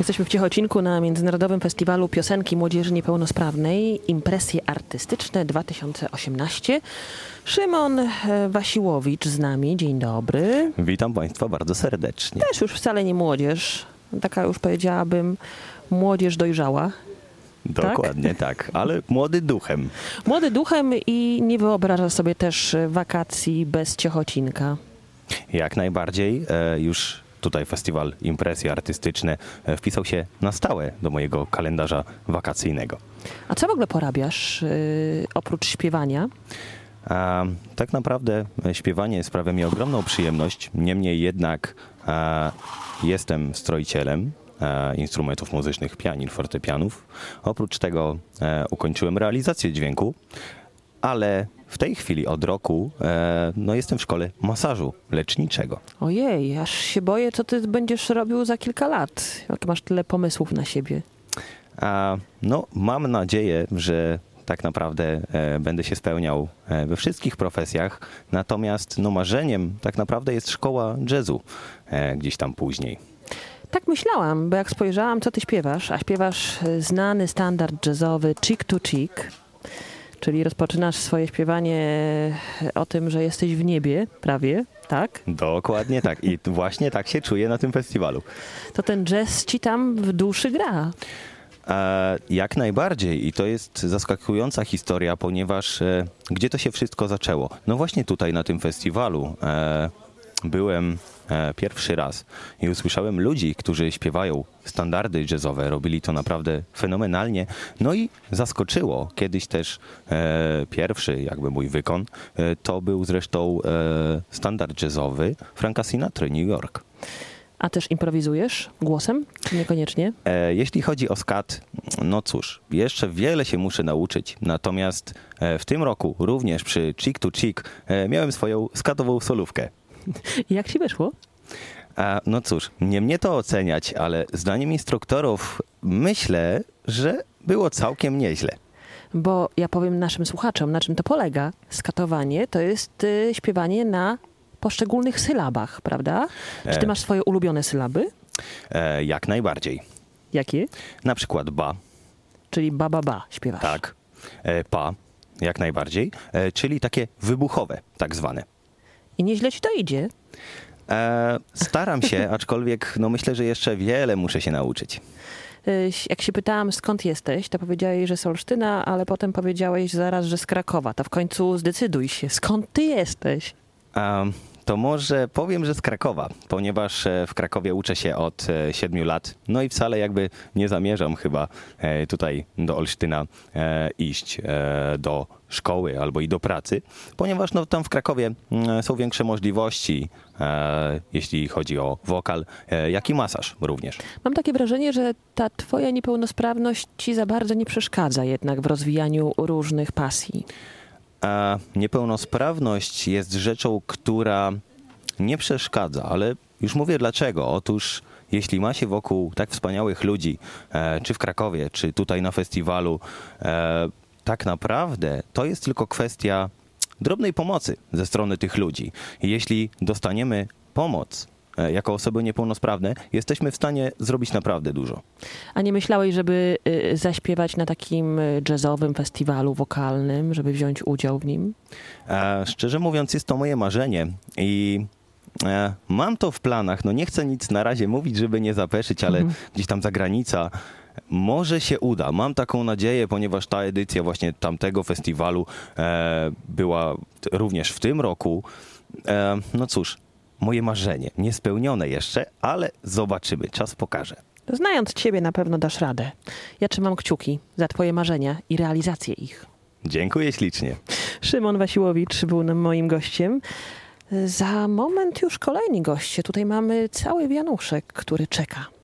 Jesteśmy w Ciechocinku na Międzynarodowym Festiwalu Piosenki Młodzieży Niepełnosprawnej Impresje Artystyczne 2018. Szymon Wasiłowicz z nami. Dzień dobry. Witam Państwa bardzo serdecznie. Też już wcale nie młodzież. Taka już powiedziałabym młodzież dojrzała. Dokładnie tak, ale młody duchem. Młody duchem i nie wyobraża sobie też wakacji bez Ciechocinka. Jak najbardziej. Już tutaj festiwal Impresje Artystyczne wpisał się na stałe do mojego kalendarza wakacyjnego. A co w ogóle porabiasz oprócz śpiewania? Tak naprawdę śpiewanie sprawia mi ogromną przyjemność. Niemniej jednak jestem stroicielem instrumentów muzycznych, pianin, fortepianów. Oprócz tego ukończyłem realizację dźwięku, ale w tej chwili od roku jestem w szkole masażu leczniczego. Ojej, aż się boję, co ty będziesz robił za kilka lat, jak masz tyle pomysłów na siebie. Mam nadzieję, że tak naprawdę będę się spełniał we wszystkich profesjach, natomiast marzeniem tak naprawdę jest szkoła jazzu gdzieś tam później. Tak myślałam, bo jak spojrzałam, co ty śpiewasz, a śpiewasz znany standard jazzowy Cheek to Cheek, czyli rozpoczynasz swoje śpiewanie o tym, że jesteś w niebie, prawie, tak? Dokładnie tak i właśnie tak się czuję na tym festiwalu. To ten jazz ci tam w duszy gra. Jak najbardziej i to jest zaskakująca historia, ponieważ gdzie to się wszystko zaczęło? No właśnie tutaj na tym festiwalu byłem pierwszy raz i usłyszałem ludzi, którzy śpiewają standardy jazzowe. Robili to naprawdę fenomenalnie. No i zaskoczyło. Kiedyś też pierwszy jakby mój wykon to był zresztą standard jazzowy Franka Sinatry, New York. A też improwizujesz głosem, czy niekoniecznie? Jeśli chodzi o skat, no cóż, jeszcze wiele się muszę nauczyć. Natomiast w tym roku również przy Cheek to Cheek miałem swoją skatową solówkę. Jak ci wyszło? No cóż, nie mnie to oceniać, ale zdaniem instruktorów myślę, że było całkiem nieźle. Bo ja powiem naszym słuchaczom, na czym to polega. Skatowanie to jest śpiewanie na poszczególnych sylabach, prawda? Czy ty masz swoje ulubione sylaby? Jak najbardziej. Jakie? Na przykład ba. Czyli ba, ba, ba śpiewasz. Tak. Pa, jak najbardziej. Czyli takie wybuchowe, tak zwane. I nieźle ci to idzie? Staram się, aczkolwiek myślę, że jeszcze wiele muszę się nauczyć. Jak się pytałam, skąd jesteś, to powiedziałeś, że z Olsztyna, ale potem powiedziałeś zaraz, że z Krakowa. To w końcu zdecyduj się, skąd ty jesteś? To może powiem, że z Krakowa, ponieważ w Krakowie uczę się od 7 lat. No i wcale jakby nie zamierzam chyba tutaj do Olsztyna iść do szkoły albo i do pracy, ponieważ tam w Krakowie są większe możliwości, jeśli chodzi o wokal, jak i masaż również. Mam takie wrażenie, że ta twoja niepełnosprawność ci za bardzo nie przeszkadza jednak w rozwijaniu różnych pasji. Niepełnosprawność jest rzeczą, która nie przeszkadza, ale już mówię dlaczego. Otóż jeśli ma się wokół tak wspaniałych ludzi, czy w Krakowie, czy tutaj na festiwalu, tak naprawdę to jest tylko kwestia drobnej pomocy ze strony tych ludzi. I jeśli dostaniemy pomoc jako osoby niepełnosprawne, jesteśmy w stanie zrobić naprawdę dużo. A nie myślałeś, żeby zaśpiewać na takim jazzowym festiwalu wokalnym, żeby wziąć udział w nim? Szczerze mówiąc, jest to moje marzenie i mam to w planach. Nie chcę nic na razie mówić, żeby nie zapeszyć, ale gdzieś tam zagranica może się uda. Mam taką nadzieję, ponieważ ta edycja właśnie tamtego festiwalu była również w tym roku. No cóż, moje marzenie, niespełnione jeszcze, ale zobaczymy, czas pokaże. Znając ciebie na pewno dasz radę. Ja trzymam kciuki za twoje marzenia i realizację ich. Dziękuję ślicznie. Szymon Wasiłowicz był moim gościem. Za moment już kolejni goście. Tutaj mamy cały wianuszek, który czeka.